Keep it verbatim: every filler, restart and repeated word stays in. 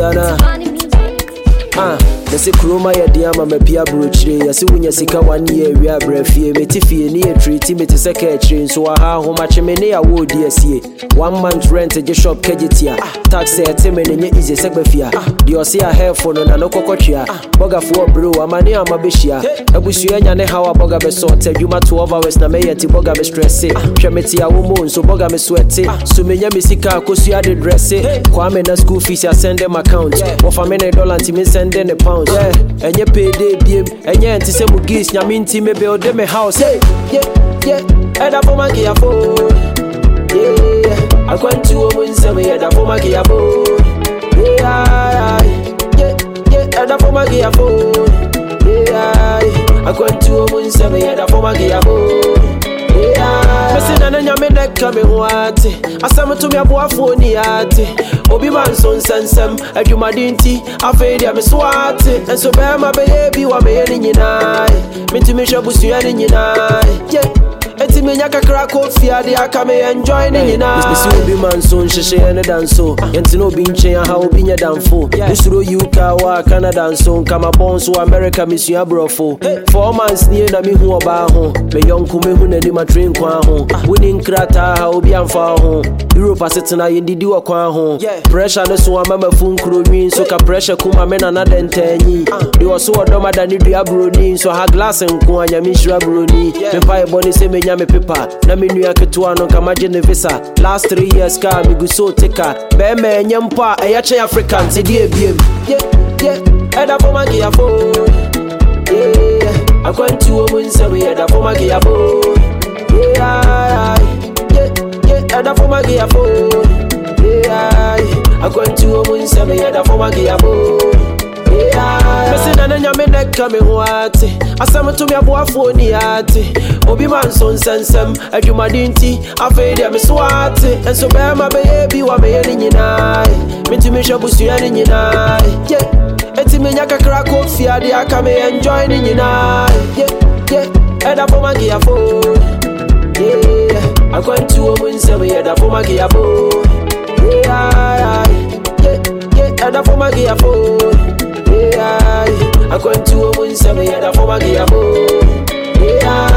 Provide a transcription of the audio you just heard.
Tiana. Ah, the Sikroma Yadiama, my Pia Bruchre, as soon as Sika one year, we are brefie, Metifi, near treaty, me to secretary, so I how much a many I would, dear see. One month rent at your shop, Kejitia, tax at Timon and your easy Sebefia. The Osea hair for no Cocotia, Boga for brew, a mania, my bishia. I wish you and how a Boga besort, you ma twelve hours, na may anti Boga be stressed. Tremetia woman, so Boga me sweaty, so me Yamisika, Cosia de dress it. Kwame na school fees, I send them account. Of a minute dollar to me send them a pound. Yeah, and you pay day, babe, and you anti some geese, Yaminti may build them a house. Hey, yeah, yeah, and up for my gear phone. Yeah, I went to a win some head up for my gear phone. Yeah, yeah, yeah, and up for my gear phone. Yeah, I went to a win some head up for my gear phone. Yeah, Messi na na me neck coming what? Asam to me abo phone yate. Obi man son sensem, adwuma dinti, afei dia me swat. And so be my baby wa me ni nyina. Me ti me shabusu ya ni nyina. Yeah. Eti me nyaka kra kofi ade aka me enjoy ni nyina. Miss Obi man son hyehyɛ ne danso. Yenti no bi nkyɛn ha obi nya danfo. Usuro U K wa Canada so kama bon so America misua brofo. Four months nie na me hu oba ho. Me yonko me hu na ni ma train kwa ho. Woni nkrata ha obi amfa ho. Europe asetena yendidi wa kwa ho. Pressure no so amama fun kronwi so ka pressure kuma me na na dentanyi. De wo so odoma da ni dua broni so ha glass nko anya me shira broni. Me pa e boni se me nya me paper na me nua ketua no kama je ne visa. Last three years ka me go so tika. Be me nya mpa e ya che African se die biem. Yeah, yeah, eda for my gear phone. Yeah, I went to a win some eda for my gear phone. Yeah, yeah, eda for my gear phone. Yeah, I went to a win some eda for my gear phone. Yeah, Messi na na me neck coming what? Asam to me abo phone yate. Obi man son sensem, adwuma dinti, afei dia me swat. And so be my baby wa me ni nyina. Me ti me shabusu ya ni nyina. Yeah, eti me nyaka kra kofi ade aka me enjoy ni nyina. Yeah, yeah, eda for my gear phone. Yeah, I went to a win some eda for my gear phone. Yeah, yeah, yeah, eda for my gear phone. Yeah, I went to a win some eda for my gear phone. Yeah.